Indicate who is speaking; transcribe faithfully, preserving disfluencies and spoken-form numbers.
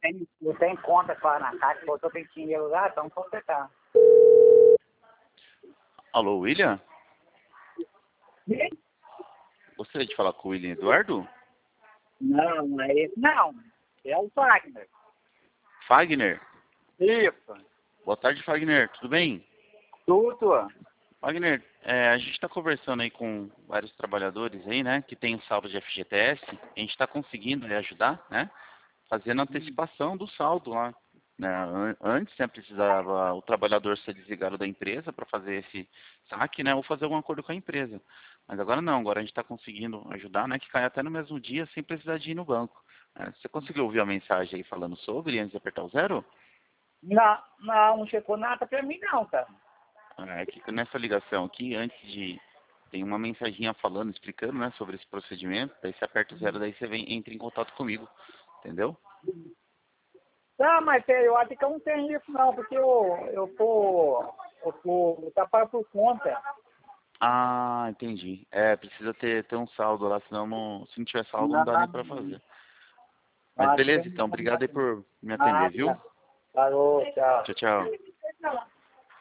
Speaker 1: tenho, eu tenho conta lá na caixa, botou tem dinheiro lá, então consertar.
Speaker 2: Alô, William?
Speaker 1: Sim?
Speaker 2: Gostaria de falar com o William Eduardo?
Speaker 1: Não, não é esse não. É o Wagner.
Speaker 2: Fagner?
Speaker 1: Isso.
Speaker 2: Boa tarde, Fagner. Tudo bem?
Speaker 1: Tudo.
Speaker 2: Fagner, é, a gente está conversando aí com vários trabalhadores aí, né, que tem um saldo de F G T S. A gente está conseguindo lhe ajudar, né, fazendo a antecipação do saldo lá. Né? An- Antes, né, precisava o trabalhador ser desligado da empresa para fazer esse saque, né, ou fazer algum acordo com a empresa. Mas agora não, agora a gente está conseguindo ajudar, né, que cai até no mesmo dia sem precisar de ir no banco. Né? Você conseguiu ouvir a mensagem aí falando sobre antes de apertar o zero?
Speaker 1: Não, não, não chegou nada pra mim não, cara.
Speaker 2: É que nessa ligação aqui, antes de... Tem uma mensaginha falando, explicando, né, sobre esse procedimento. Daí você aperta o zero, daí você vem, entra em contato comigo. Entendeu?
Speaker 1: Não, mas é, eu acho que eu não tenho isso não, porque eu, eu tô, eu tô, eu trabalho por conta.
Speaker 2: Ah, entendi. É, precisa ter, ter um saldo lá, senão não, se não tiver saldo não
Speaker 1: Não,
Speaker 2: dá nem pra fazer. Mas
Speaker 1: acho que eu
Speaker 2: beleza,
Speaker 1: não
Speaker 2: então. Obrigado aí por me atender,
Speaker 1: Ah,
Speaker 2: viu?
Speaker 1: tá. Falou, tchau.
Speaker 2: Tchau, tchau.